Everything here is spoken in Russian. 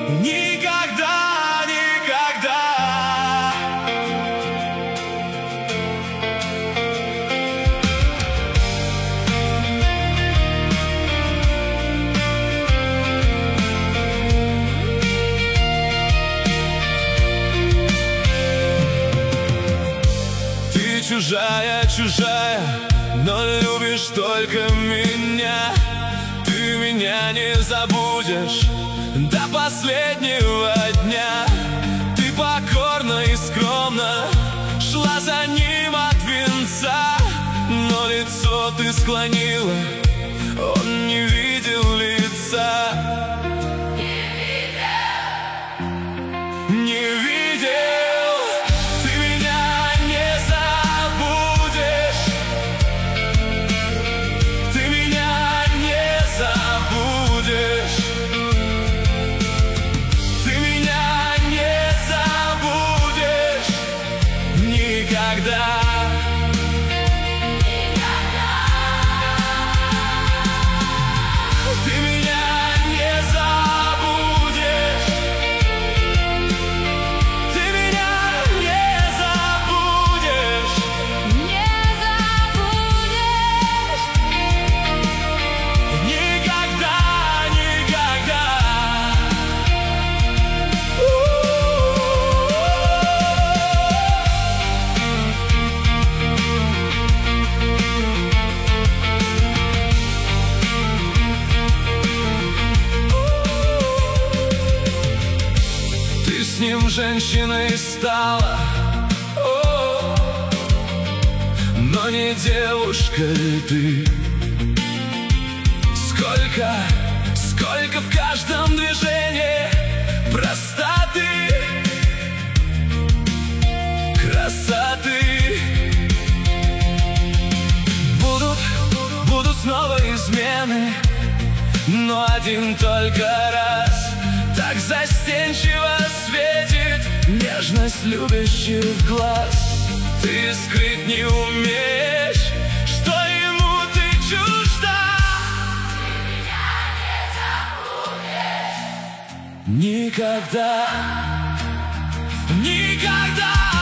Никогда, никогда. Ты чужая, чужая, но любишь только меня. Ты меня не забудешь до последнего дня. Ты покорно и скромно шла за ним от венца, но лицо ты склонила, он не видел лица. Не видел. Ты меня не забудешь. Ты меня не забудешь. Ты меня не забудешь. Никогда. Ты меня не забудешь. Ты меня не забудешь. Не забудешь. Никогда, никогда. Ты с ним женщиной стала, но не девушкой ты. Сколько в каждом движении простоты, красоты. Будут снова измены, но один только раз так застенчиво светит нежность любящих глаз. Ты скрыть не умеешь, что ему ты чужда. Никогда, никогда.